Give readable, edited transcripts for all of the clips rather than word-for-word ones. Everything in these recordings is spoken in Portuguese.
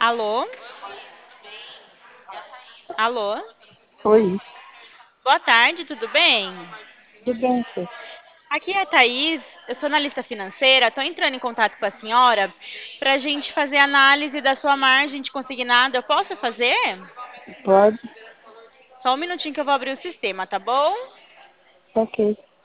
Alô? Alô? Oi, Boa tarde, tudo bem? tudo bem, Fê? Aqui é a Thaís, eu sou analista financeira, estou entrando em contato com a senhora para a gente fazer análise da sua margem de consignado. Eu posso fazer? Pode? Só um minutinho que eu vou abrir o sistema, tá bom? Ok.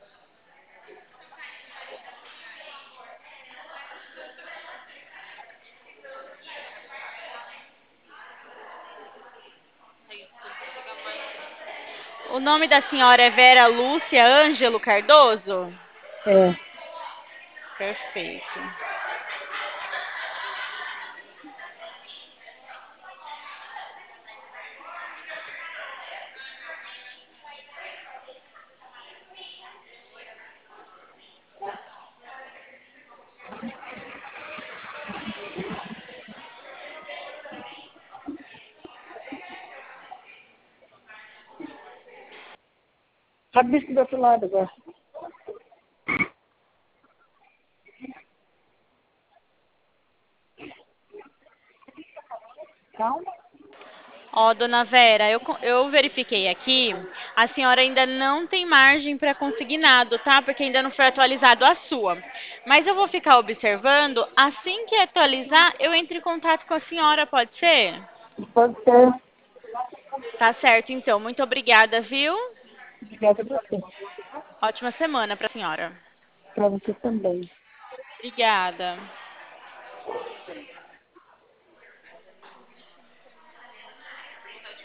O nome da senhora é Vera Lúcia Ângelo Cardoso? É, Perfeito. rabisco do outro lado agora. Calma. Ó, dona Vera, eu verifiquei aqui, a senhora ainda não tem margem para consignado, tá? Porque ainda não foi atualizado a sua. Mas eu vou ficar observando, assim que atualizar, eu entro em contato com a senhora, pode ser? Pode ser. Tá certo, então. Muito obrigada, viu? Obrigada a você. Ótima semana para a senhora. Para você também. Obrigada.